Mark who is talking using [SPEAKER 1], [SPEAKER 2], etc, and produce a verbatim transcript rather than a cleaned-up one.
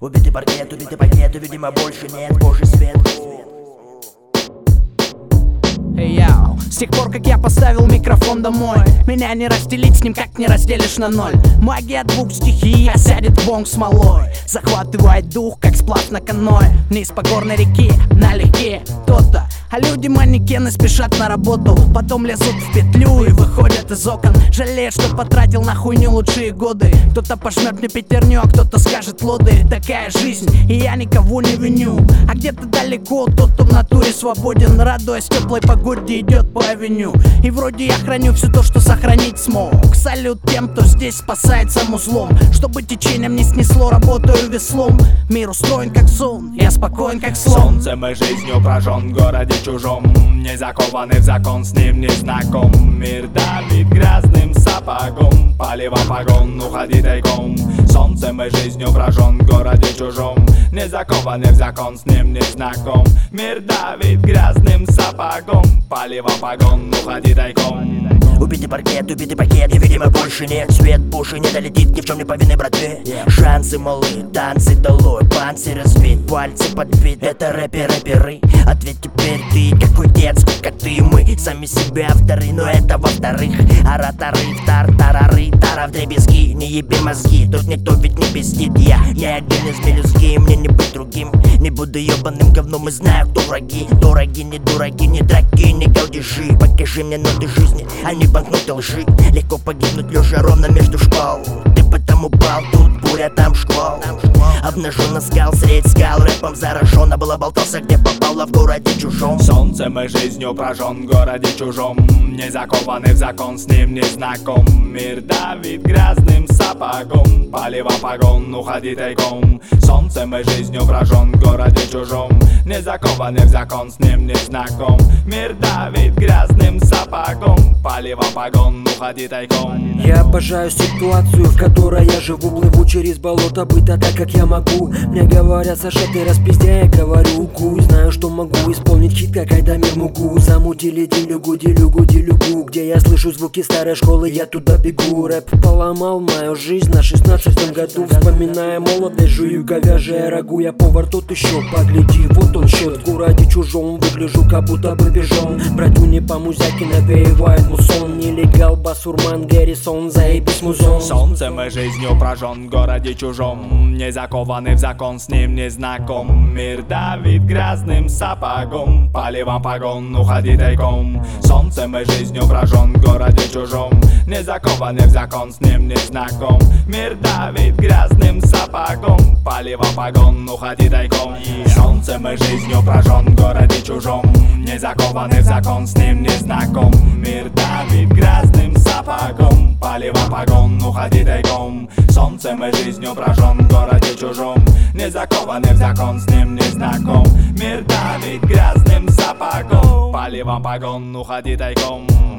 [SPEAKER 1] Убитый паркет, убитый пакет, видимо больше нет божий свет.
[SPEAKER 2] Эй, яу. С тех пор, как я поставил микрофон домой, меня не разделить, с ним как не разделишь на ноль. Магия двух стихий осядет в бонг смолой, захватывает дух, как сплав на каное. Вниз по горной реке, налегке то-то. А люди манекены спешат на работу, потом лезут в петлю и выходят из окон. Жалеют, что потратил на хуйню лучшие годы. Кто-то пожмет мне пятерню, а кто-то скажет лоды. Такая жизнь, и я никого не виню. А где-то далеко тот, кто в натуре свободен, радуясь теплой погоде, идет по авеню. И вроде я храню все то, что сохранить смог. Салют тем, кто здесь спасается узлом. Чтобы течением не снесло, работаю веслом. Мир устроен как сон, я спокоен как слон.
[SPEAKER 3] Солнцем и жизнью прожжен в городе чужом, не закованный в закон, с ним не знаком. Мир давит грязным сапогом, палево погон, уходи тайком. Солнцем и жизнью прожжен в городе чужом, не закованный в закон, с ним не знаком. Мир давит грязным сапогом, палево погон, уходи тайком.
[SPEAKER 1] Убитый паркет, убитый пакет, и, видимо, больше нет. Свет больше не долетит, ни в чем не повинной братве. Шансы малы, танцы долой, панцирь разбит, пальцы подбит. Это рэперы-рэперы, ответь теперь ты, какой дед, сколько ты. Мы сами себя вторы, но это во-вторых. Ораторы, тар-тарары, тара вдребезги, не еби мозги, тут никто ведь не пиздит. Я не один из мелюзги, мне не быть другим. Не буду ебаным говном и знаю, кто враги. Дураги, не дураги, не драки, не галдежи. Покажи мне ноты жизни, а не банкноты лжи. Легко погибнуть лежа ровно между шпал. Ты потому упал, тут буря, там шквал. Обнажен скал, средь скал, рэпом заражен. А было болтался, где попало, в городе чужом.
[SPEAKER 3] Солнцем и жизнью прожжен в городе чужом, не закованный в закон, с ним не знаком. Мир давит грязным сапогом, палево погон, уходи тайком. Солнцем и жизнью прожжен в городе чужом, не закованный в закон, с ним не знаком. Мир давит грязным сапогом, палево погон, уходи тайком.
[SPEAKER 4] Я обожаю ситуацию, в которой я живу. Плыву через болото быта так, как я могу. Мне говорят, Саша, ты распиздяй, я говорю, угу. Знаю, что могу исполнить хит, как Айдамир Мугу. Замутили делюгу, делюгу, делюгу. Где я слышу звуки старой школы, я туда бегу. Рэп поломал мою жизнь на шестнадцатом году. Вспоминая молодость, жую говяжье рагу. Я повар тот еще, погляди, вот он счет. В городе чужом выгляжу, как будто бы бежал. Брату не по музяке навеивает мусон. Нелегал, басурман, Гаррисон, заебись музон.
[SPEAKER 3] Солнцем и жизнью прожжен в городе чужом, не закованный в закон, с ним не знаком. Мир давит грязным сапогом, палево погон, уходи тайком. Солнцем и жизнью прожжен в городе чужом, не закованный в закон, с ним не знаком. Мир давит грязным сапогом, палево погон, уходи тайком. Солнцем и жизнью прожжен в городе чужом, не закованный в закон, с ним не знаком. Мир давит грязным сапогом, палево погон, уходи тайком. Солнцем и жизнью прожжен в городе чужом, не закованный в закон, с ним не знаком. Мир давит грязным сапогом, палево погон, уходи тайком.